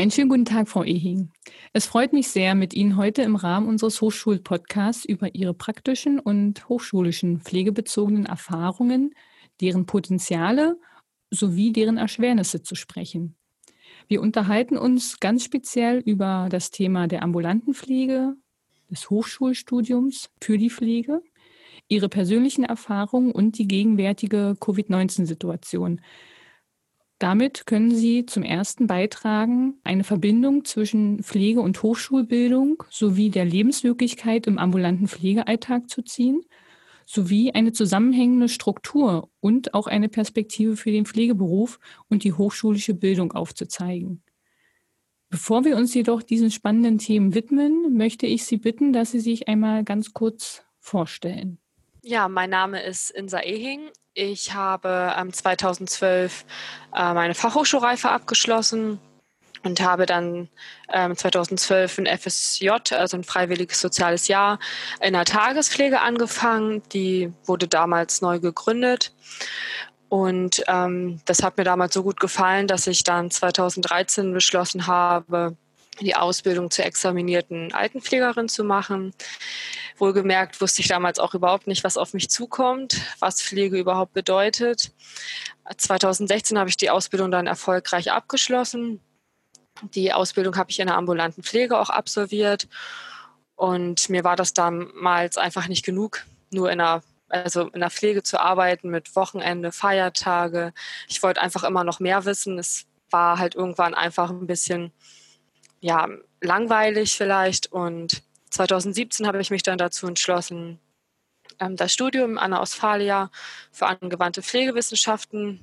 Einen schönen guten Tag, Frau Ehing. Es freut mich sehr, mit Ihnen heute im Rahmen unseres Hochschulpodcasts über Ihre praktischen und hochschulischen pflegebezogenen Erfahrungen, deren Potenziale sowie deren Erschwernisse zu sprechen. Wir unterhalten uns ganz speziell über das Thema der ambulanten Pflege, des Hochschulstudiums für die Pflege, Ihre persönlichen Erfahrungen und die gegenwärtige Covid-19-Situation. Damit können Sie zum ersten beitragen, eine Verbindung zwischen Pflege- und Hochschulbildung sowie der Lebenswirklichkeit im ambulanten Pflegealltag zu ziehen, sowie eine zusammenhängende Struktur und auch eine Perspektive für den Pflegeberuf und die hochschulische Bildung aufzuzeigen. Bevor wir uns jedoch diesen spannenden Themen widmen, möchte ich Sie bitten, dass Sie sich einmal ganz kurz vorstellen. Ja, mein Name ist Insa Ehing. Ich habe 2012 meine Fachhochschulreife abgeschlossen und habe dann 2012 ein FSJ, also ein freiwilliges soziales Jahr, in der Tagespflege angefangen. Die wurde damals neu gegründet. Und das hat mir damals so gut gefallen, dass ich dann 2013 beschlossen habe, die Ausbildung zur examinierten Altenpflegerin zu machen. Wohlgemerkt wusste ich damals auch überhaupt nicht, was auf mich zukommt, was Pflege überhaupt bedeutet. 2016 habe ich die Ausbildung dann erfolgreich abgeschlossen. Die Ausbildung habe ich in der ambulanten Pflege auch absolviert. Und mir war das damals einfach nicht genug, nur in der Pflege zu arbeiten mit Wochenende, Feiertage. Ich wollte einfach immer noch mehr wissen. Es war halt irgendwann einfach ein bisschen langweilig vielleicht. Und 2017 habe ich mich dann dazu entschlossen, das Studium an der Ostfalia für angewandte Pflegewissenschaften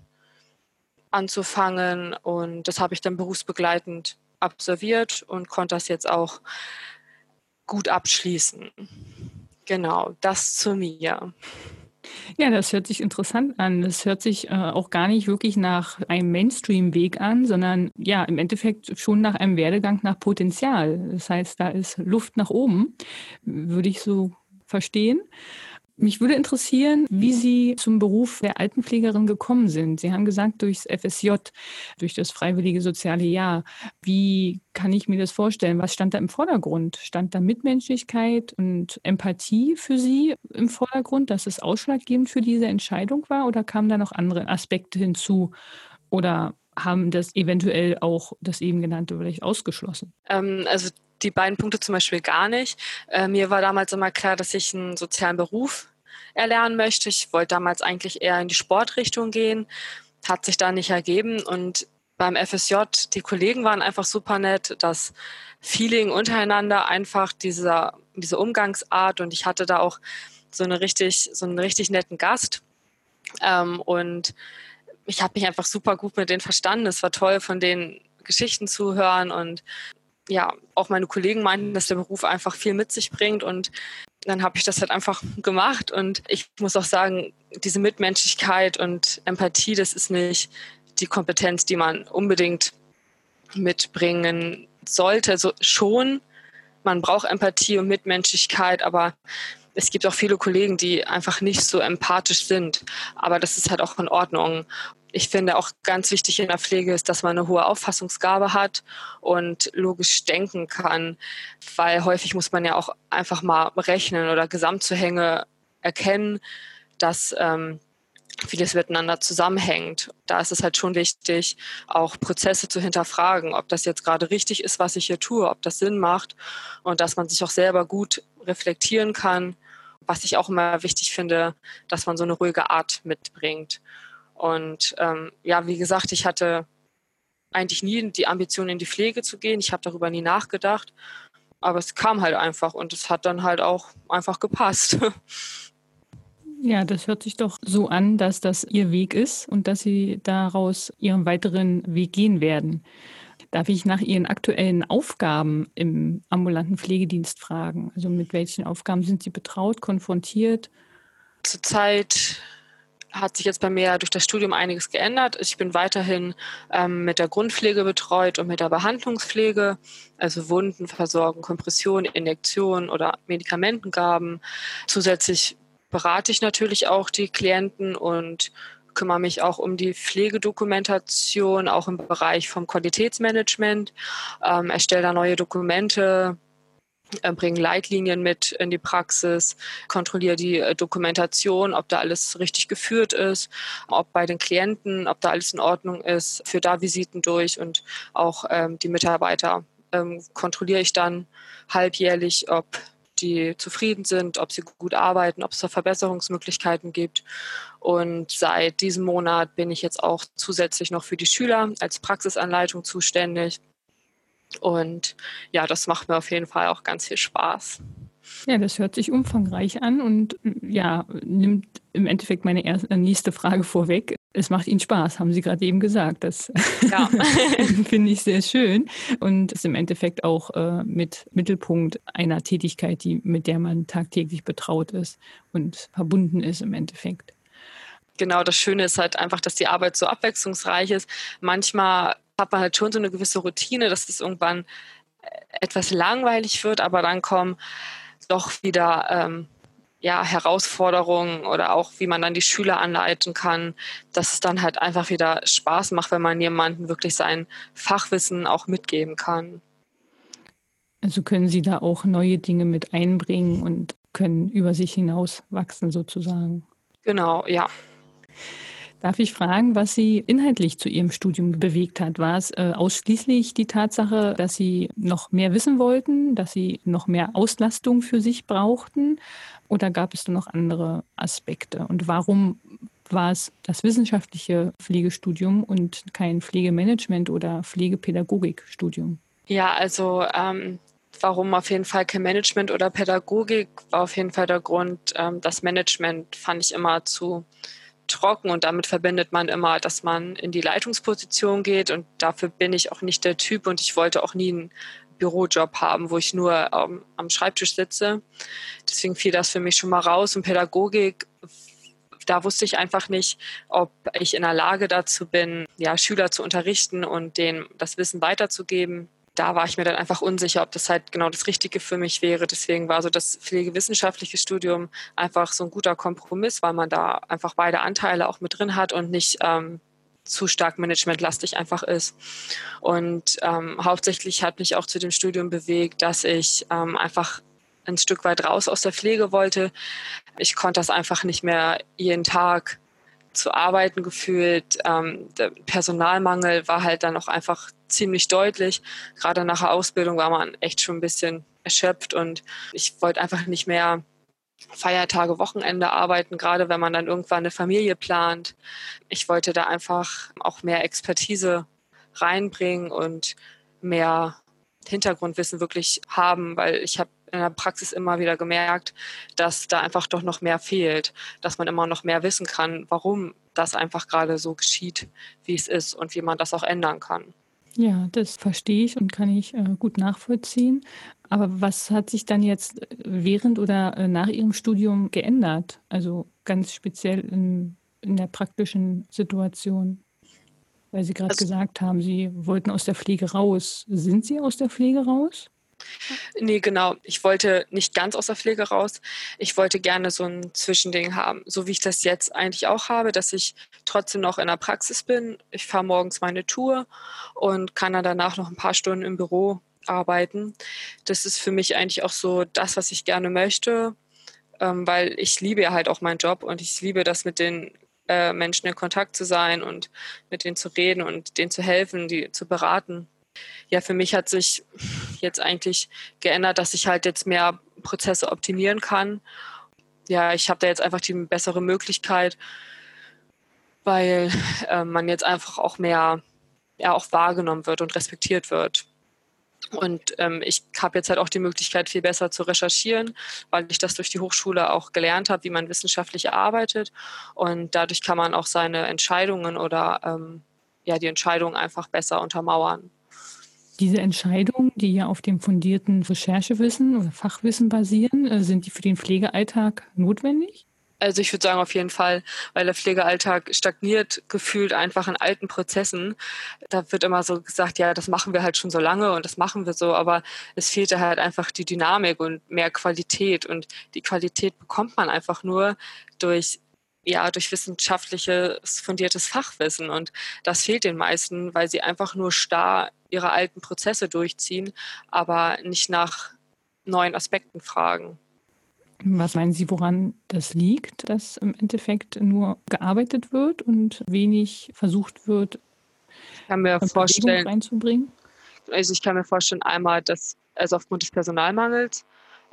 anzufangen. Und das habe ich dann berufsbegleitend absolviert und konnte das jetzt auch gut abschließen. Genau, das zu mir. Ja, das hört sich interessant an. Das hört sich auch gar nicht wirklich nach einem Mainstream-Weg an, sondern ja, im Endeffekt schon nach einem Werdegang nach Potenzial. Das heißt, da ist Luft nach oben, würde ich so verstehen. Mich würde interessieren, wie Sie zum Beruf der Altenpflegerin gekommen sind. Sie haben gesagt, durchs FSJ, durch das freiwillige soziale Jahr. Wie kann ich mir das vorstellen? Was stand da im Vordergrund? Stand da Mitmenschlichkeit und Empathie für Sie im Vordergrund, dass es ausschlaggebend für diese Entscheidung war? Oder kamen da noch andere Aspekte hinzu? Oder haben das eventuell auch das eben genannte vielleicht ausgeschlossen? Also die beiden Punkte zum Beispiel gar nicht. Mir war damals immer klar, dass ich einen sozialen Beruf erlernen möchte. Ich wollte damals eigentlich eher in die Sportrichtung gehen, hat sich da nicht ergeben. Und beim FSJ, die Kollegen waren einfach super nett, das Feeling untereinander, einfach diese Umgangsart. Und ich hatte da auch so einen richtig netten Gast. Und ich habe mich einfach super gut mit denen verstanden. Es war toll, von denen Geschichten zu hören. Und ja, auch meine Kollegen meinten, dass der Beruf einfach viel mit sich bringt. Und dann habe ich das halt einfach gemacht. Und ich muss auch sagen, diese Mitmenschlichkeit und Empathie, das ist nicht die Kompetenz, die man unbedingt mitbringen sollte. Also schon, man braucht Empathie und Mitmenschlichkeit, aber es gibt auch viele Kollegen, die einfach nicht so empathisch sind. Aber das ist halt auch in Ordnung. Ich finde auch ganz wichtig in der Pflege ist, dass man eine hohe Auffassungsgabe hat und logisch denken kann, weil häufig muss man ja auch einfach mal rechnen oder Gesamtzusammenhänge erkennen, dass vieles miteinander zusammenhängt. Da ist es halt schon wichtig, auch Prozesse zu hinterfragen, ob das jetzt gerade richtig ist, was ich hier tue, ob das Sinn macht und dass man sich auch selber gut reflektieren kann. Was ich auch immer wichtig finde, dass man so eine ruhige Art mitbringt. Und wie gesagt, ich hatte eigentlich nie die Ambition, in die Pflege zu gehen. Ich habe darüber nie nachgedacht. Aber es kam halt einfach und es hat dann halt auch einfach gepasst. Ja, das hört sich doch so an, dass das Ihr Weg ist und dass Sie daraus Ihren weiteren Weg gehen werden. Darf ich nach Ihren aktuellen Aufgaben im ambulanten Pflegedienst fragen? Also mit welchen Aufgaben sind Sie betraut, konfrontiert? Zurzeit hat sich jetzt bei mir durch das Studium einiges geändert. Ich bin weiterhin mit der Grundpflege betreut und mit der Behandlungspflege, also Wunden versorgen, Kompression, Injektion oder Medikamentengaben. Zusätzlich berate ich natürlich auch die Klienten und kümmere mich auch um die Pflegedokumentation, auch im Bereich vom Qualitätsmanagement, erstelle da neue Dokumente, bringe Leitlinien mit in die Praxis, kontrolliere die Dokumentation, ob da alles richtig geführt ist, ob bei den Klienten, ob da alles in Ordnung ist, führe da Visiten durch und auch die Mitarbeiter kontrolliere ich dann halbjährlich, ob die zufrieden sind, ob sie gut arbeiten, ob es da Verbesserungsmöglichkeiten gibt. Und seit diesem Monat bin ich jetzt auch zusätzlich noch für die Schüler als Praxisanleitung zuständig. Und ja, das macht mir auf jeden Fall auch ganz viel Spaß. Ja, das hört sich umfangreich an und ja, nimmt im Endeffekt meine nächste Frage vorweg. Es macht Ihnen Spaß, haben Sie gerade eben gesagt. Das Ja. finde ich sehr schön und ist im Endeffekt auch mit Mittelpunkt einer Tätigkeit, mit der man tagtäglich betraut ist und verbunden ist im Endeffekt. Genau, das Schöne ist halt einfach, dass die Arbeit so abwechslungsreich ist. Manchmal hat man halt schon so eine gewisse Routine, dass es irgendwann etwas langweilig wird, aber dann kommen doch wieder Herausforderungen oder auch, wie man dann die Schüler anleiten kann, dass es dann halt einfach wieder Spaß macht, wenn man jemandem wirklich sein Fachwissen auch mitgeben kann. Also können Sie da auch neue Dinge mit einbringen und können über sich hinaus wachsen sozusagen. Genau, ja. Darf ich fragen, was Sie inhaltlich zu Ihrem Studium bewegt hat? War es ausschließlich die Tatsache, dass Sie noch mehr wissen wollten, dass Sie noch mehr Auslastung für sich brauchten? Oder gab es da noch andere Aspekte? Und warum war es das wissenschaftliche Pflegestudium und kein Pflegemanagement- oder Pflegepädagogikstudium? Ja, also warum auf jeden Fall kein Management oder Pädagogik, war auf jeden Fall der Grund, das Management fand ich immer zu trocken und damit verbindet man immer, dass man in die Leitungsposition geht und dafür bin ich auch nicht der Typ und ich wollte auch nie einen Bürojob haben, wo ich nur am Schreibtisch sitze. Deswegen fiel das für mich schon mal raus und Pädagogik, da wusste ich einfach nicht, ob ich in der Lage dazu bin, ja, Schüler zu unterrichten und denen das Wissen weiterzugeben. Da war ich mir dann einfach unsicher, ob das halt genau das Richtige für mich wäre. Deswegen war so das pflegewissenschaftliche Studium einfach so ein guter Kompromiss, weil man da einfach beide Anteile auch mit drin hat und nicht zu stark managementlastig einfach ist. Und hauptsächlich hat mich auch zu dem Studium bewegt, dass ich einfach ein Stück weit raus aus der Pflege wollte. Ich konnte das einfach nicht mehr jeden Tag zu arbeiten gefühlt. Der Personalmangel war halt dann auch einfach ziemlich deutlich. Gerade nach der Ausbildung war man echt schon ein bisschen erschöpft und ich wollte einfach nicht mehr Feiertage, Wochenende arbeiten, gerade wenn man dann irgendwann eine Familie plant. Ich wollte da einfach auch mehr Expertise reinbringen und mehr Hintergrundwissen wirklich haben, weil ich habe in der Praxis immer wieder gemerkt, dass da einfach doch noch mehr fehlt, dass man immer noch mehr wissen kann, warum das einfach gerade so geschieht, wie es ist und wie man das auch ändern kann. Ja, das verstehe ich und kann ich gut nachvollziehen. Aber was hat sich dann jetzt während oder nach Ihrem Studium geändert? Also ganz speziell in der praktischen Situation, weil Sie gerade Also, gesagt haben, Sie wollten aus der Pflege raus. Sind Sie aus der Pflege raus? nee, genau. Ich wollte nicht ganz aus der Pflege raus. Ich wollte gerne so ein Zwischending haben, so wie ich das jetzt eigentlich auch habe, dass ich trotzdem noch in der Praxis bin. Ich fahre morgens meine Tour und kann dann danach noch ein paar Stunden im Büro arbeiten. Das ist für mich eigentlich auch so das, was ich gerne möchte, weil ich liebe ja halt auch meinen Job und ich liebe das mit den Menschen in Kontakt zu sein und mit denen zu reden und denen zu helfen, die zu beraten. Ja, für mich hat sich jetzt eigentlich geändert, dass ich halt jetzt mehr Prozesse optimieren kann. Ja, ich habe da jetzt einfach die bessere Möglichkeit, weil man jetzt einfach auch mehr ja, auch wahrgenommen wird und respektiert wird. Und ich habe jetzt halt auch die Möglichkeit, viel besser zu recherchieren, weil ich das durch die Hochschule auch gelernt habe, wie man wissenschaftlich arbeitet. Und dadurch kann man auch seine Entscheidungen oder die Entscheidungen einfach besser untermauern. Diese Entscheidungen, die ja auf dem fundierten Recherchewissen oder Fachwissen basieren, sind die für den Pflegealltag notwendig? Also ich würde sagen auf jeden Fall, weil der Pflegealltag stagniert gefühlt einfach in alten Prozessen. Da wird immer so gesagt, ja, das machen wir halt schon so lange und das machen wir so, aber es fehlte halt einfach die Dynamik und mehr Qualität und die Qualität bekommt man einfach nur durch ja, durch wissenschaftliches fundiertes Fachwissen. Und das fehlt den meisten, weil sie einfach nur starr ihre alten Prozesse durchziehen, aber nicht nach neuen Aspekten fragen. Was meinen Sie, woran das liegt, dass im Endeffekt nur gearbeitet wird und wenig versucht wird, Ich kann mir Bewegung vorstellen, reinzubringen? einmal, dass, also aufgrund des Personalmangels,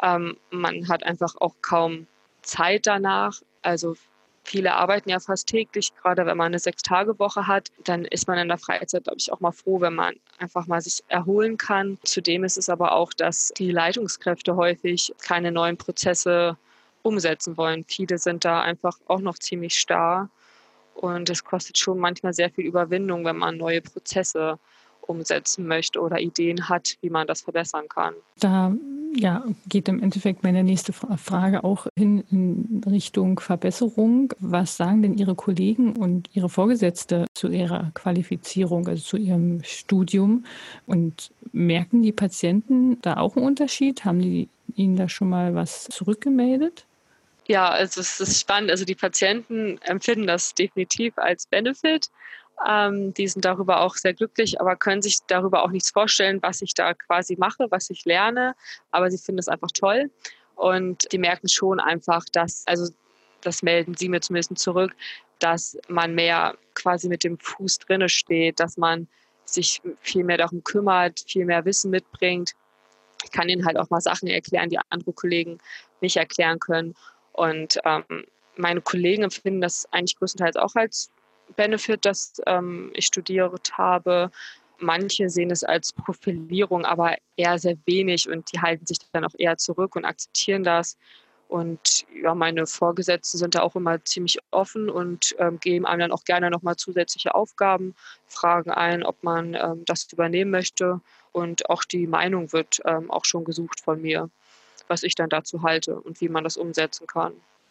man hat einfach auch kaum Zeit danach. Also viele arbeiten ja fast täglich, gerade wenn man eine 6-Tage-Woche hat, dann ist man in der Freizeit, glaube ich, auch mal froh, wenn man einfach mal sich erholen kann. Zudem ist es aber auch, dass die Leitungskräfte häufig keine neuen Prozesse umsetzen wollen. Viele sind da einfach auch noch ziemlich starr und es kostet schon manchmal sehr viel Überwindung, wenn man neue Prozesse umsetzen möchte oder Ideen hat, wie man das verbessern kann. Da ja, geht im Endeffekt meine nächste Frage auch hin in Richtung Verbesserung. Was sagen denn Ihre Kollegen und Ihre Vorgesetzte zu Ihrer Qualifizierung, also zu Ihrem Studium? Und merken die Patienten da auch einen Unterschied? Haben die Ihnen da schon mal was zurückgemeldet? Ja, also es ist spannend. Also die Patienten empfinden das definitiv als Benefit. Die sind darüber auch sehr glücklich, aber können sich darüber auch nichts vorstellen, was ich da quasi mache, was ich lerne. Aber sie finden es einfach toll. Und die merken schon einfach, dass, also das melden sie mir zumindest zurück, dass man mehr quasi mit dem Fuß drinne steht, dass man sich viel mehr darum kümmert, viel mehr Wissen mitbringt. Ich kann ihnen halt auch mal Sachen erklären, die andere Kollegen nicht erklären können. Und meine Kollegen empfinden das eigentlich größtenteils auch als Benefit, dass ich studiert habe. Manche sehen es als Profilierung, aber eher sehr wenig und die halten sich dann auch eher zurück und akzeptieren das. Und ja, meine Vorgesetzten sind da auch immer ziemlich offen und geben einem dann auch gerne nochmal zusätzliche Aufgaben, fragen ein, ob man das übernehmen möchte. Und auch die Meinung wird auch schon gesucht von mir, was ich dann dazu halte und wie man das umsetzen kann.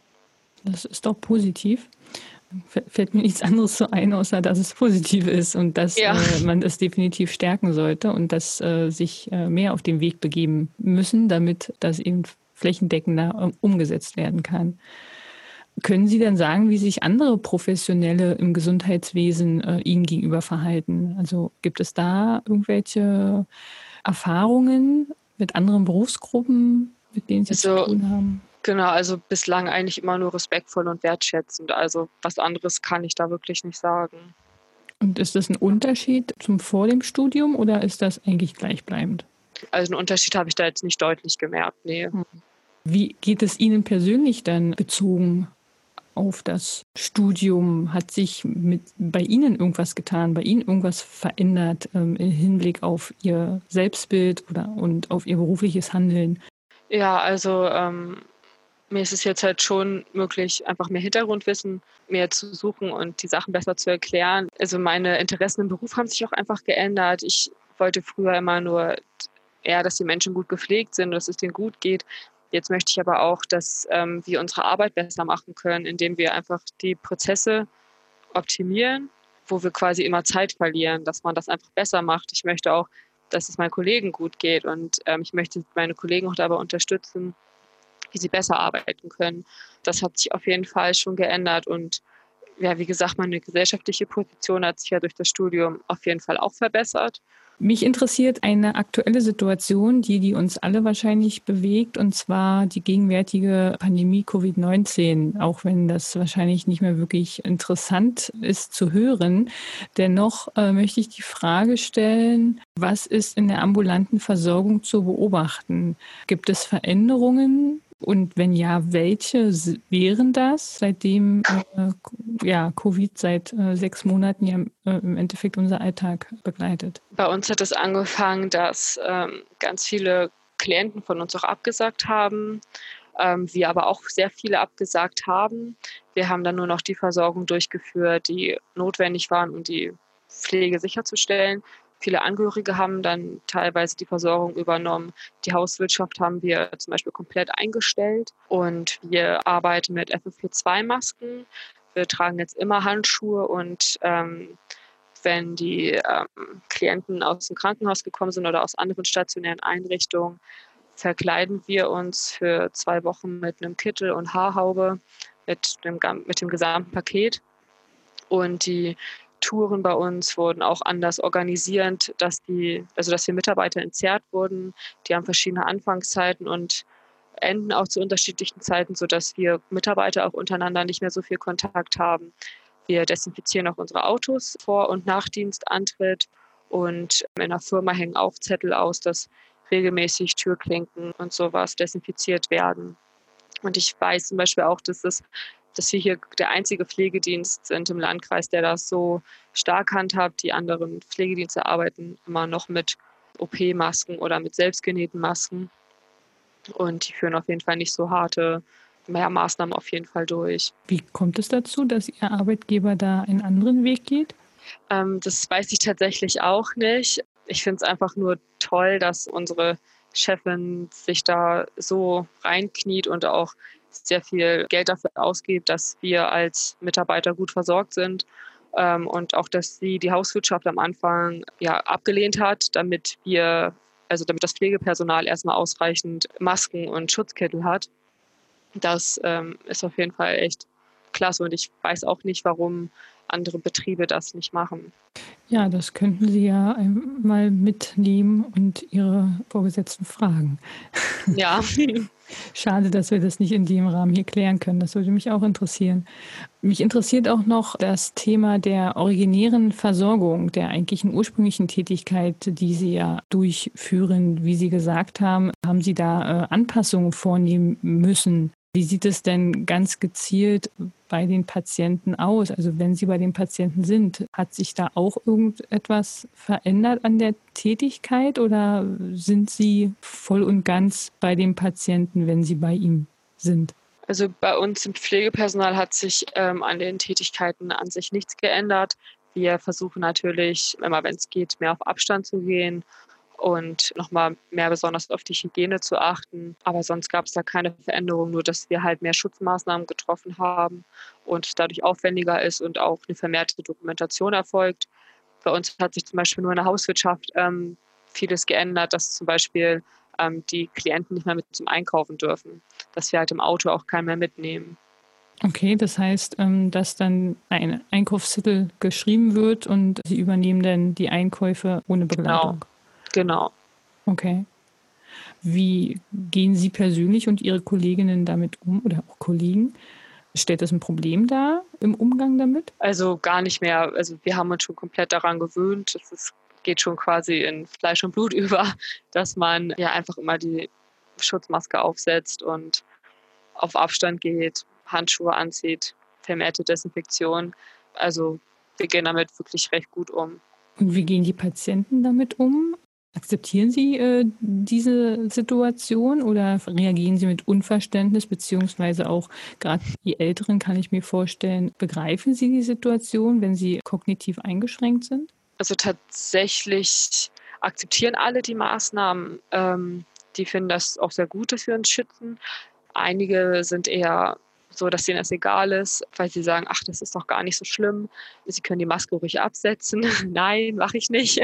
Das ist doch positiv. Fällt mir nichts anderes so ein, außer dass es positiv ist und dass Ja, man es definitiv stärken sollte und dass sich mehr auf den Weg begeben müssen, damit das eben flächendeckender umgesetzt werden kann. Können Sie denn sagen, wie sich andere Professionelle im Gesundheitswesen Ihnen gegenüber verhalten? Also gibt es da irgendwelche Erfahrungen mit anderen Berufsgruppen, mit denen Sie zu also tun haben? genau, also bislang eigentlich immer nur respektvoll und wertschätzend. Also was anderes kann ich da wirklich nicht sagen. Und ist das ein Unterschied zum vor dem Studium oder ist das eigentlich gleichbleibend? Also einen Unterschied habe ich da jetzt nicht deutlich gemerkt, nee. Wie geht es Ihnen persönlich dann bezogen auf das Studium? Hat sich bei Ihnen irgendwas getan, bei Ihnen irgendwas verändert im Hinblick auf Ihr Selbstbild und auf Ihr berufliches Handeln? Ja, also mir ist es jetzt halt schon möglich, einfach mehr Hintergrundwissen mehr zu suchen und die Sachen besser zu erklären. Also meine Interessen im Beruf haben sich auch einfach geändert. Ich wollte früher immer nur eher, dass die Menschen gut gepflegt sind und dass es denen gut geht. Jetzt möchte ich aber auch, dass wir unsere Arbeit besser machen können, indem wir einfach die Prozesse optimieren, wo wir quasi immer Zeit verlieren, dass man das einfach besser macht. Ich möchte auch, dass es meinen Kollegen gut geht und ich möchte meine Kollegen auch dabei unterstützen, wie sie besser arbeiten können. Das hat sich auf jeden Fall schon geändert und ja, wie gesagt, meine gesellschaftliche Position hat sich ja durch das Studium auf jeden Fall auch verbessert. Mich interessiert eine aktuelle Situation, die uns alle wahrscheinlich bewegt, und zwar die gegenwärtige Pandemie Covid-19, auch wenn das wahrscheinlich nicht mehr wirklich interessant ist zu hören. Dennoch möchte ich die Frage stellen, was ist in der ambulanten Versorgung zu beobachten? Gibt es Veränderungen? Und wenn ja, welche wären das, seitdem Covid seit 6 Monaten ja im Endeffekt unser Alltag begleitet? Bei uns hat es angefangen, dass ganz viele Klienten von uns auch abgesagt haben, wir aber auch sehr viele abgesagt haben. Wir haben dann nur noch die Versorgung durchgeführt, die notwendig waren, um die Pflege sicherzustellen. Viele Angehörige haben dann teilweise die Versorgung übernommen. Die Hauswirtschaft haben wir zum Beispiel komplett eingestellt und wir arbeiten mit FFP2-Masken. Wir tragen jetzt immer Handschuhe und wenn die Klienten aus dem Krankenhaus gekommen sind oder aus anderen stationären Einrichtungen, verkleiden wir uns für 2 Wochen mit einem Kittel und Haarhaube, mit dem gesamten Paket. Und die Touren bei uns wurden auch anders organisiert, dass wir Mitarbeiter entzerrt wurden. Die haben verschiedene Anfangszeiten und enden auch zu unterschiedlichen Zeiten, sodass wir Mitarbeiter auch untereinander nicht mehr so viel Kontakt haben. Wir desinfizieren auch unsere Autos vor und nach Dienstantritt. Und in der Firma hängen auch Zettel aus, dass regelmäßig Türklinken und sowas desinfiziert werden. Und ich weiß zum Beispiel auch, dass wir hier der einzige Pflegedienst sind im Landkreis, der das so stark handhabt. Die anderen Pflegedienste arbeiten immer noch mit OP-Masken oder mit selbstgenähten Masken. Und die führen auf jeden Fall nicht so harte Maßnahmen auf jeden Fall durch. Wie kommt es dazu, dass Ihr Arbeitgeber da einen anderen Weg geht? Das weiß ich tatsächlich auch nicht. Ich finde es einfach nur toll, dass unsere Chefin sich da so reinkniet und auch sehr viel Geld dafür ausgibt, dass wir als Mitarbeiter gut versorgt sind. Und auch, dass sie die Hauswirtschaft am Anfang abgelehnt hat, damit das Pflegepersonal erstmal ausreichend Masken und Schutzkittel hat. Das ist auf jeden Fall echt klasse und ich weiß auch nicht, warum andere Betriebe das nicht machen. Ja, das könnten Sie ja einmal mitnehmen und Ihre Vorgesetzten fragen. Ja. Schade, dass wir das nicht in dem Rahmen hier klären können. Das würde mich auch interessieren. Mich interessiert auch noch das Thema der originären Versorgung, der eigentlichen ursprünglichen Tätigkeit, die Sie ja durchführen. Wie Sie gesagt haben, haben Sie da Anpassungen vornehmen müssen. Wie sieht es denn ganz gezielt bei den Patienten aus? Also wenn Sie bei den Patienten sind, hat sich da auch irgendetwas verändert an der Tätigkeit oder sind Sie voll und ganz bei dem Patienten, wenn Sie bei ihm sind? Also bei uns im Pflegepersonal hat sich an den Tätigkeiten an sich nichts geändert. Wir versuchen natürlich, immer wenn es geht, mehr auf Abstand zu gehen und nochmal mehr besonders auf die Hygiene zu achten. Aber sonst gab es da keine Veränderung, nur dass wir halt mehr Schutzmaßnahmen getroffen haben und dadurch aufwendiger ist und auch eine vermehrte Dokumentation erfolgt. Bei uns hat sich zum Beispiel nur in der Hauswirtschaft vieles geändert, dass zum Beispiel die Klienten nicht mehr mit zum Einkaufen dürfen, dass wir halt im Auto auch keinen mehr mitnehmen. Okay, das heißt, dass dann ein Einkaufszettel geschrieben wird und Sie übernehmen dann die Einkäufe ohne Begleitung. Genau. Okay. Wie gehen Sie persönlich und Ihre Kolleginnen damit um oder auch Kollegen? Stellt das ein Problem dar im Umgang damit? Also gar nicht mehr. Also wir haben uns schon komplett daran gewöhnt. Geht schon quasi in Fleisch und Blut über, dass man ja einfach immer die Schutzmaske aufsetzt und auf Abstand geht, Handschuhe anzieht, vermehrte Desinfektion. Also wir gehen damit wirklich recht gut um. Und wie gehen die Patienten damit um? Akzeptieren Sie diese Situation oder reagieren Sie mit Unverständnis, beziehungsweise auch gerade die Älteren, kann ich mir vorstellen, begreifen Sie die Situation, wenn sie kognitiv eingeschränkt sind? Also tatsächlich akzeptieren alle die Maßnahmen. Die finden das auch sehr gut, dass wir uns schützen. Einige sind eher so, dass denen das egal ist, weil sie sagen, ach, das ist doch gar nicht so schlimm. Sie können die Maske ruhig absetzen. Nein, mache ich nicht.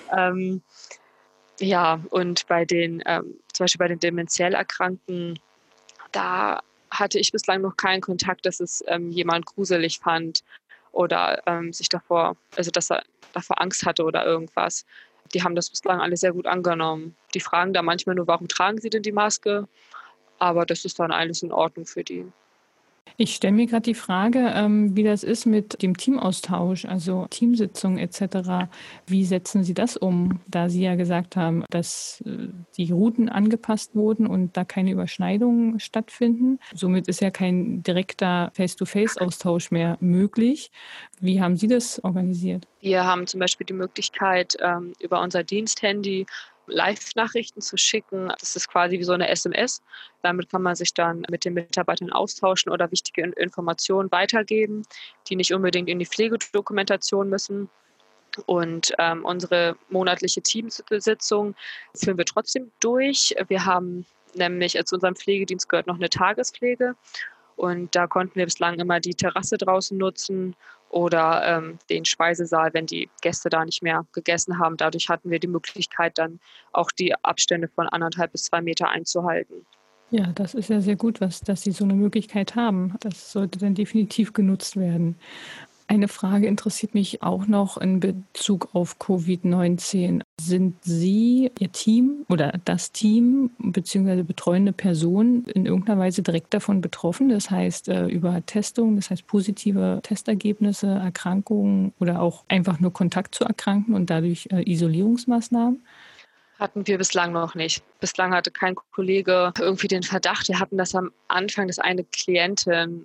Und zum Beispiel bei den dementiell Erkrankten, da hatte ich bislang noch keinen Kontakt, dass es jemand gruselig fand oder dass er davor Angst hatte oder irgendwas. Die haben das bislang alle sehr gut angenommen. Die fragen da manchmal nur, warum tragen sie denn die Maske? Aber das ist dann alles in Ordnung für die. Ich stelle mir gerade die Frage, wie das ist mit dem Teamaustausch, also Teamsitzungen etc. Wie setzen Sie das um, da Sie ja gesagt haben, dass die Routen angepasst wurden und da keine Überschneidungen stattfinden? Somit ist ja kein direkter Face-to-Face-Austausch mehr möglich. Wie haben Sie das organisiert? Wir haben zum Beispiel die Möglichkeit, über unser Diensthandy Live-Nachrichten zu schicken. Das ist quasi wie so eine SMS. Damit kann man sich dann mit den Mitarbeitern austauschen oder wichtige Informationen weitergeben, die nicht unbedingt in die Pflegedokumentation müssen. Und unsere monatliche Teamsitzung führen wir trotzdem durch. Wir haben nämlich, zu unserem Pflegedienst gehört noch eine Tagespflege. Und da konnten wir bislang immer die Terrasse draußen nutzen oder den Speisesaal, wenn die Gäste da nicht mehr gegessen haben. Dadurch hatten wir die Möglichkeit, dann auch die Abstände von 1,5 bis 2 Meter einzuhalten. Ja, das ist ja sehr gut, dass Sie so eine Möglichkeit haben. Das sollte dann definitiv genutzt werden. Eine Frage interessiert mich auch noch in Bezug auf Covid-19. Sind Sie, Ihr Team oder das Team beziehungsweise betreuende Person in irgendeiner Weise direkt davon betroffen? Das heißt, über Testung, das heißt positive Testergebnisse, Erkrankungen oder auch einfach nur Kontakt zu Erkrankten und dadurch Isolierungsmaßnahmen? Hatten wir bislang noch nicht. Bislang hatte kein Kollege irgendwie den Verdacht. Wir hatten das am Anfang, dass eine Klientin,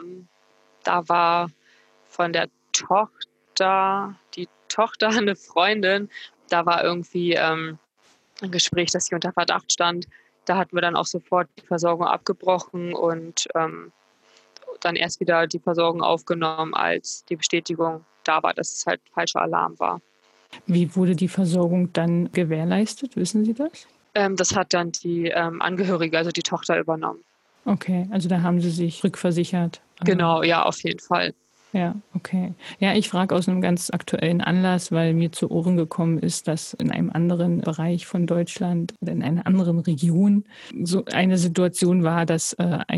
da war von der die Tochter eine Freundin, da war irgendwie ein Gespräch, dass sie unter Verdacht stand. Da hatten wir dann auch sofort die Versorgung abgebrochen und dann erst wieder die Versorgung aufgenommen, als die Bestätigung da war, dass es halt falscher Alarm war. Wie wurde die Versorgung dann gewährleistet? Wissen Sie das? Das hat dann die Angehörige, also die Tochter, übernommen. Okay, also da haben Sie sich rückversichert. Genau, ja, auf jeden Fall. Ja, okay. Ja, ich frage aus einem ganz aktuellen Anlass, weil mir zu Ohren gekommen ist, dass in einem anderen Bereich von Deutschland oder in einer anderen Region so eine Situation war, dass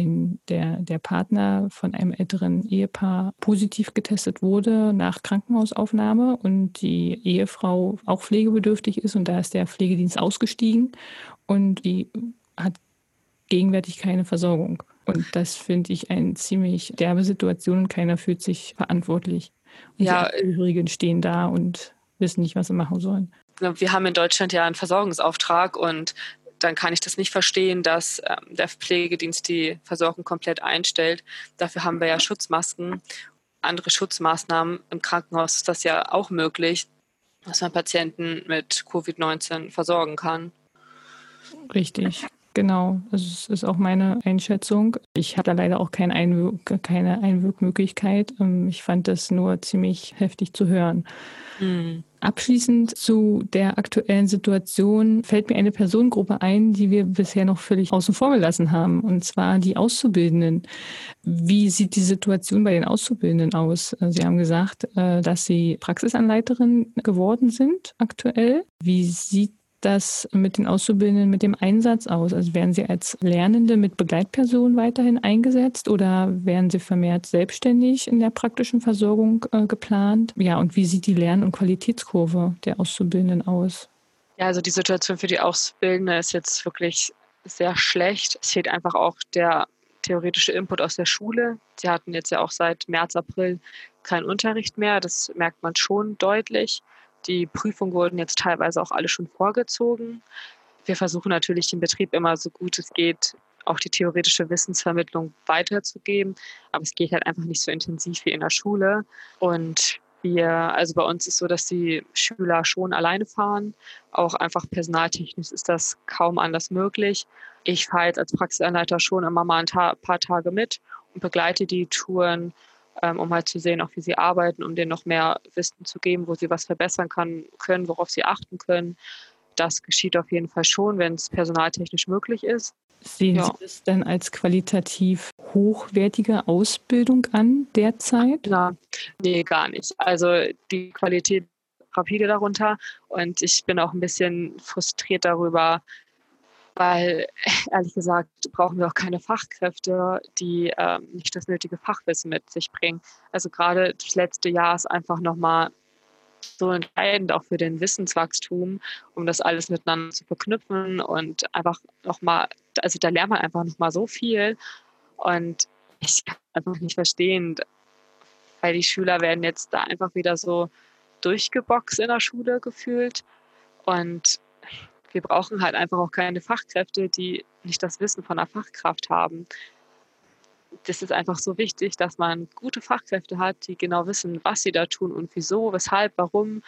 der Partner von einem älteren Ehepaar positiv getestet wurde nach Krankenhausaufnahme und die Ehefrau auch pflegebedürftig ist und da ist der Pflegedienst ausgestiegen und die hat gegenwärtig keine Versorgung. Und das finde ich eine ziemlich derbe Situation und keiner fühlt sich verantwortlich. Und die Ja, Angehörigen stehen da und wissen nicht, was sie machen sollen. wir haben in Deutschland ja einen Versorgungsauftrag und dann kann ich das nicht verstehen, dass der Pflegedienst die Versorgung komplett einstellt. Dafür haben wir ja Schutzmasken, andere Schutzmaßnahmen. Im Krankenhaus ist das ja auch möglich, dass man Patienten mit Covid-19 versorgen kann. Richtig, genau. Also es ist auch meine Einschätzung. Ich habe da leider auch keine Einwirkmöglichkeit. Ich fand das nur ziemlich heftig zu hören. Mhm. Abschließend zu der aktuellen Situation fällt mir eine Personengruppe ein, die wir bisher noch völlig außen vor gelassen haben, und zwar die Auszubildenden. Wie sieht die Situation bei den Auszubildenden aus? Sie haben gesagt, dass Sie Praxisanleiterin geworden sind aktuell. Wie sieht das mit den Auszubildenden mit dem Einsatz aus? Also werden Sie als Lernende mit Begleitpersonen weiterhin eingesetzt oder werden Sie vermehrt selbstständig in der praktischen Versorgung geplant? Ja, und wie sieht die Lern- und Qualitätskurve der Auszubildenden aus? Ja, also die Situation für die Auszubildende ist jetzt wirklich sehr schlecht. Es fehlt einfach auch der theoretische Input aus der Schule. Sie hatten jetzt ja auch seit März, April keinen Unterricht mehr. Das merkt man schon deutlich. Die Prüfungen wurden jetzt teilweise auch alle schon vorgezogen. Wir versuchen natürlich im Betrieb immer so gut es geht, auch die theoretische Wissensvermittlung weiterzugeben, aber es geht halt einfach nicht so intensiv wie in der Schule. Und also bei uns ist so, dass die Schüler schon alleine fahren. Auch einfach personaltechnisch ist das kaum anders möglich. Ich fahre jetzt als Praxisanleiter schon immer mal ein paar Tage mit und begleite die Touren, um halt zu sehen, auch wie sie arbeiten, um denen noch mehr Wissen zu geben, wo sie was verbessern können, worauf sie achten können. Das geschieht auf jeden Fall schon, wenn es personaltechnisch möglich ist. Sehen Sie Ja, das dann als qualitativ hochwertige Ausbildung an derzeit? na, ne, gar nicht. Also, die Qualität rapide darunter und ich bin auch 'n bisschen frustriert darüber, weil ehrlich gesagt brauchen wir auch keine Fachkräfte, die, nicht das nötige Fachwissen mit sich bringen. Also, grade das letzte Jahr ist einfach noch mal so entscheidend auch für den Wissenswachstum, um das alles miteinander zu verknüpfen und einfach noch mal also, da lernt man einfach noch mal so viel und ich kann einfach nicht verstehen, weil die Schüler werden jetzt da einfach wieder so durchgeboxt in der Schule gefühlt und wir brauchen halt einfach auch keine Fachkräfte, die nicht das Wissen von 'ner Fachkraft haben. Das ist einfach so wichtig, dass man gute Fachkräfte hat, die genau wissen, was sie da tun und wieso, weshalb, warum.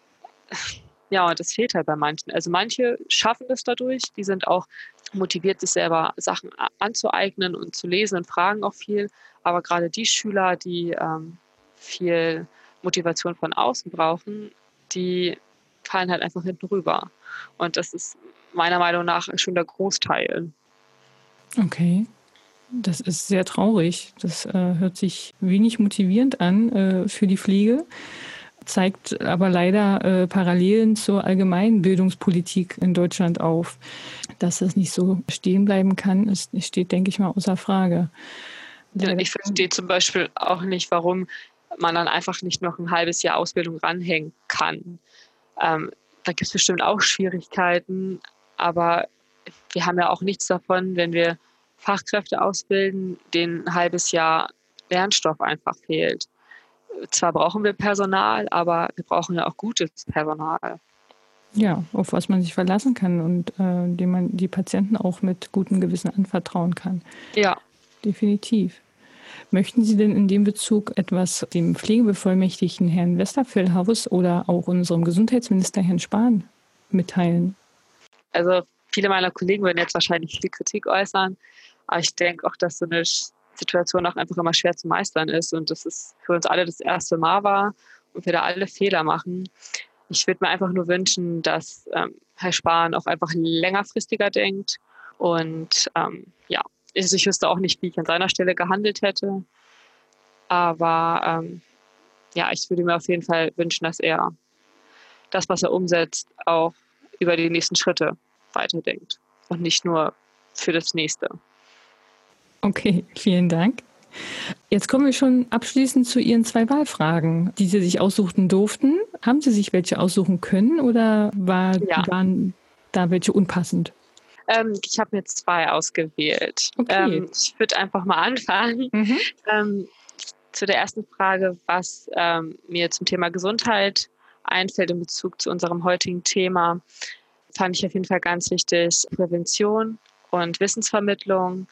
Ja, und das fehlt halt bei manchen. Also, manche schaffen das dadurch, die sind auch motiviert, sich selber Sachen anzueignen und zu lesen und fragen auch viel. Aber gerade die Schüler, die viel Motivation von außen brauchen, die fallen halt einfach hinten rüber. Und das ist meiner Meinung nach schon der Großteil. Okay, das ist sehr traurig. Das hört sich wenig motivierend an für die Pflege. zeigt aber leider Parallelen zur allgemeinen Bildungspolitik in Deutschland auf. Dass das nicht so stehen bleiben kann, steht, denke ich mal, außer Frage. Leider. Ich verstehe zum Beispiel auch nicht, warum man dann einfach nicht noch ein halbes Jahr Ausbildung ranhängen kann. Da gibt es bestimmt auch Schwierigkeiten, aber wir haben ja auch nichts davon, wenn wir Fachkräfte ausbilden, denen ein halbes Jahr Lernstoff einfach fehlt. Zwar brauchen wir Personal, aber wir brauchen ja auch gutes Personal. Ja, auf was man sich verlassen kann und dem man die Patienten auch mit gutem Gewissen anvertrauen kann. Ja. Definitiv. Möchten Sie denn in dem Bezug etwas dem Pflegebevollmächtigten Herrn Westerfeldhaus oder auch unserem Gesundheitsminister Herrn Spahn mitteilen? Also viele meiner Kollegen würden jetzt wahrscheinlich viel Kritik äußern, aber ich denke auch, dass so eine Situation auch einfach immer schwer zu meistern ist und dass es für uns alle das erste Mal war und wir da alle Fehler machen. Ich würde mir einfach nur wünschen, dass Herr Spahn auch einfach längerfristiger denkt und ja, also ich wüsste auch nicht, wie ich an seiner Stelle gehandelt hätte, aber ja, ich würde mir auf jeden Fall wünschen, dass er das, was er umsetzt, auch über die nächsten Schritte weiterdenkt und nicht nur für das nächste. Okay, vielen Dank. Jetzt kommen wir schon abschließend zu Ihren 2 Wahlfragen, die Sie sich aussuchen durften. Haben Sie sich welche aussuchen können oder waren da welche unpassend? Ich habe mir 2 ausgewählt. Okay. Ich würde einfach mal anfangen. Zu der ersten Frage, was mir zum Thema Gesundheit einfällt in Bezug zu unserem heutigen Thema, fand ich auf jeden Fall ganz wichtig Prävention und Wissensvermittlung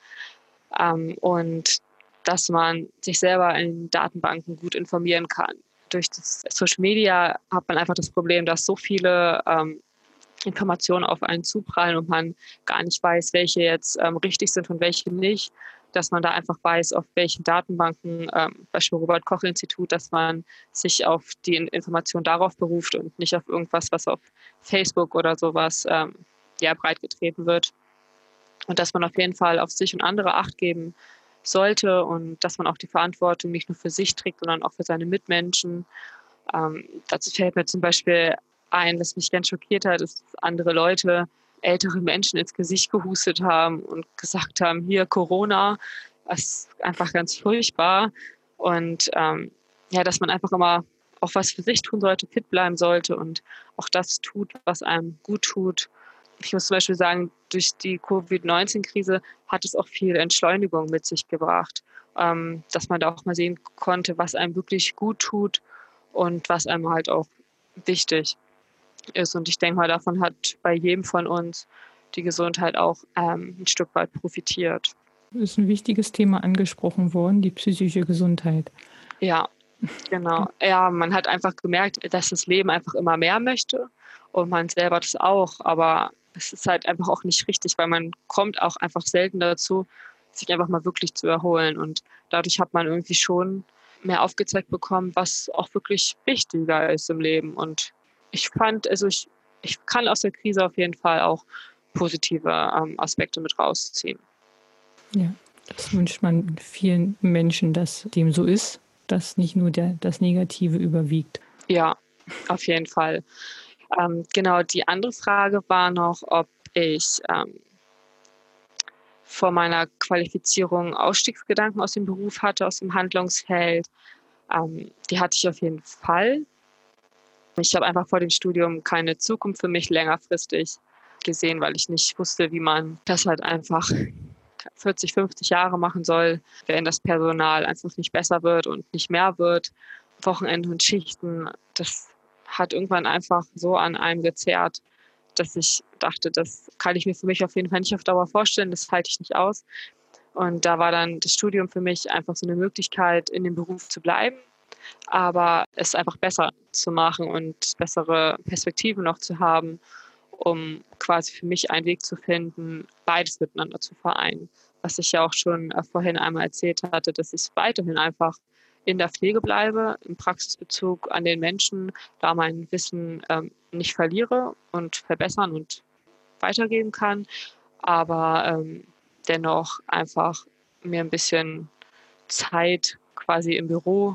und dass man sich selber in Datenbanken gut informieren kann. Durch das Social Media hat man einfach das Problem, dass so viele Informationen auf einen zuprallen und man gar nicht weiß, welche jetzt richtig sind und welche nicht, dass man da einfach weiß, auf welchen Datenbanken, Beispiel Robert-Koch-Institut, dass man sich auf die Information darauf beruft und nicht auf irgendwas, was auf Facebook oder sowas breitgetreten wird. Und dass man auf jeden Fall auf sich und andere Acht geben sollte und dass man auch die Verantwortung nicht nur für sich trägt, sondern auch für seine Mitmenschen. Dazu fällt mir zum Beispiel ein, was mich ganz schockiert hat, ist, dass andere Leute ältere Menschen ins Gesicht gehustet haben und gesagt haben, hier Corona, das ist einfach ganz furchtbar. Und dass man einfach immer auch was für sich tun sollte, fit bleiben sollte und auch das tut, was einem gut tut. Ich muss zum Beispiel sagen, durch die Covid-19-Krise hat es auch viel Entschleunigung mit sich gebracht, dass man da auch mal sehen konnte, was einem wirklich gut tut und was einem halt auch wichtig ist. Und ich denke mal, davon hat bei jedem von uns die Gesundheit auch ein Stück weit profitiert. Ist ein wichtiges Thema angesprochen worden, die psychische Gesundheit. Ja, genau. Ja, man hat einfach gemerkt, dass das Leben einfach immer mehr möchte und man selber das auch, aber es ist halt einfach auch nicht richtig, weil man kommt auch einfach selten dazu, sich einfach mal wirklich zu erholen und dadurch hat man irgendwie schon mehr aufgezeigt bekommen, was auch wirklich wichtiger ist im Leben und ich fand, also ich kann aus der Krise auf jeden Fall auch positive Aspekte mit rausziehen. Ja, das wünscht man vielen Menschen, dass dem so ist, dass nicht nur das Negative überwiegt. Ja, auf jeden Fall. Genau, die andere Frage war noch, ob ich vor meiner Qualifizierung Ausstiegsgedanken aus dem Beruf hatte, aus dem Handlungsfeld. Die hatte ich auf jeden Fall. Ich habe einfach vor dem Studium keine Zukunft für mich längerfristig gesehen, weil ich nicht wusste, wie man das halt einfach 40, 50 Jahre machen soll, wenn das Personal einfach nicht besser wird und nicht mehr wird. Wochenende und Schichten, das hat irgendwann einfach so an einem gezerrt, dass ich dachte, das kann ich mir für mich auf jeden Fall nicht auf Dauer vorstellen, das halte ich nicht aus. Und da war dann das Studium für mich einfach so eine Möglichkeit, in dem Beruf zu bleiben, aber es einfach besser zu machen und bessere Perspektiven noch zu haben, um quasi für mich einen Weg zu finden, beides miteinander zu vereinen. Was ich ja auch schon vorhin einmal erzählt hatte, dass ich weiterhin einfach in der Pflege bleibe, im Praxisbezug an den Menschen, da mein Wissen nicht verliere und verbessern und weitergeben kann, aber dennoch einfach mir ein bisschen Zeit quasi im Büro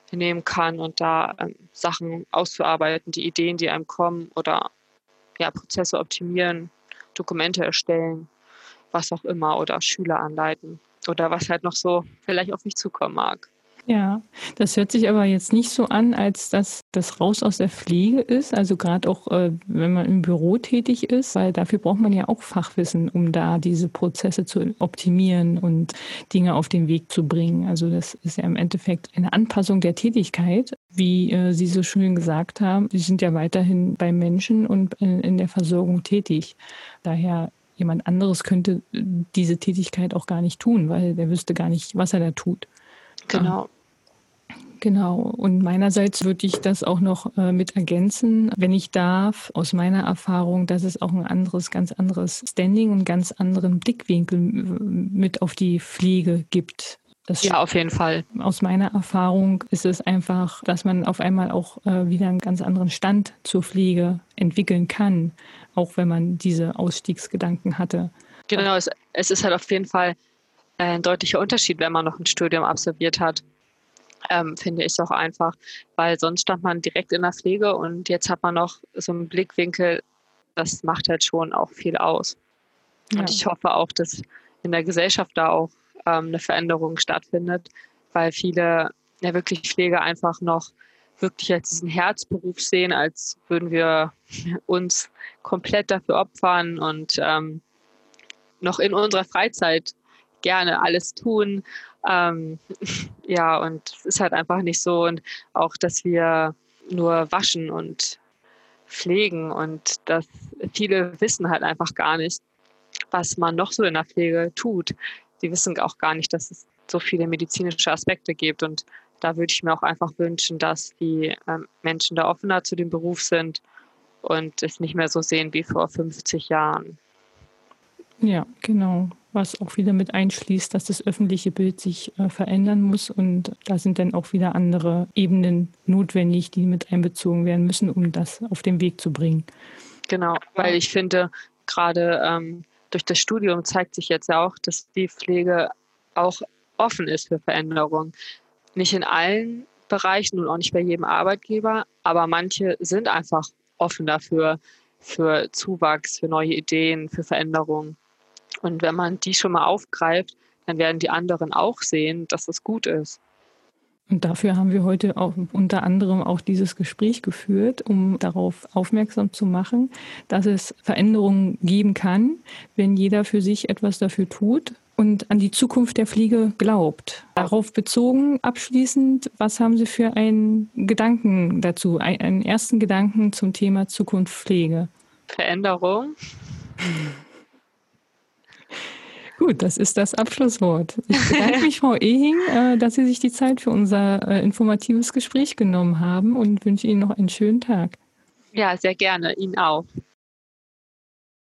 nehmen kann und da Sachen auszuarbeiten, die Ideen, die einem kommen oder ja, Prozesse optimieren, Dokumente erstellen, was auch immer oder Schüler anleiten oder was halt noch so vielleicht auf mich zukommen mag. Ja, das hört sich aber jetzt nicht so an, als dass das raus aus der Pflege ist. Also gerade auch, wenn man im Büro tätig ist, weil dafür braucht man ja auch Fachwissen, um da diese Prozesse zu optimieren und Dinge auf den Weg zu bringen. Also das ist ja im Endeffekt eine Anpassung der Tätigkeit, wie Sie so schön gesagt haben. Sie sind ja weiterhin bei Menschen und in der Versorgung tätig. Daher jemand anderes könnte diese Tätigkeit auch gar nicht tun, weil der wüsste gar nicht, was er da tut. Genau. Genau. Und meinerseits würde ich das auch noch mit ergänzen, wenn ich darf, aus meiner Erfahrung, dass es auch ein anderes, ganz anderes Standing und ganz anderen Blickwinkel mit auf die Pflege gibt. Ja, auf jeden Fall. Aus meiner Erfahrung ist es einfach, dass man auf einmal auch wieder einen ganz anderen Stand zur Pflege entwickeln kann, auch wenn man diese Ausstiegsgedanken hatte. Genau, es ist halt auf jeden Fall ein deutlicher Unterschied, wenn man noch ein Studium absolviert hat. Finde ich auch einfach, weil sonst stand man direkt in der Pflege und jetzt hat man noch so einen Blickwinkel, das macht halt schon auch viel aus. Ja. Und ich hoffe auch, dass in der Gesellschaft da auch eine Veränderung stattfindet, weil viele ja wirklich Pflege einfach noch wirklich als diesen Herzberuf sehen, als würden wir uns komplett dafür opfern und noch in unserer Freizeit gerne alles tun. Ja, und es ist halt einfach nicht so. Und auch, dass wir nur waschen und pflegen und dass viele wissen halt einfach gar nicht, was man noch so in der Pflege tut. Sie wissen auch gar nicht, dass es so viele medizinische Aspekte gibt. Und da würde ich mir auch einfach wünschen, dass die Menschen da offener zu dem Beruf sind und es nicht mehr so sehen wie vor 50 Jahren. Ja, genau. Was auch wieder mit einschließt, dass das öffentliche Bild sich verändern muss. Und da sind dann auch wieder andere Ebenen notwendig, die mit einbezogen werden müssen, um das auf den Weg zu bringen. Genau, weil ich finde, gerade durch das Studium zeigt sich jetzt ja auch, dass die Pflege auch offen ist für Veränderungen. Nicht in allen Bereichen und auch nicht bei jedem Arbeitgeber, aber manche sind einfach offen dafür, für Zuwachs, für neue Ideen, für Veränderungen. Und wenn man die schon mal aufgreift, dann werden die anderen auch sehen, dass es gut ist. Und dafür haben wir heute auch unter anderem auch dieses Gespräch geführt, um darauf aufmerksam zu machen, dass es Veränderungen geben kann, wenn jeder für sich etwas dafür tut und an die Zukunft der Pflege glaubt. Darauf bezogen, abschließend, was haben Sie für einen Gedanken dazu, einen ersten Gedanken zum Thema Zukunft Pflege? Veränderung. Gut, das ist das Abschlusswort. Ich bedanke mich, Frau Ehing, dass Sie sich die Zeit für unser informatives Gespräch genommen haben und wünsche Ihnen noch einen schönen Tag. Ja, sehr gerne. Ihnen auch.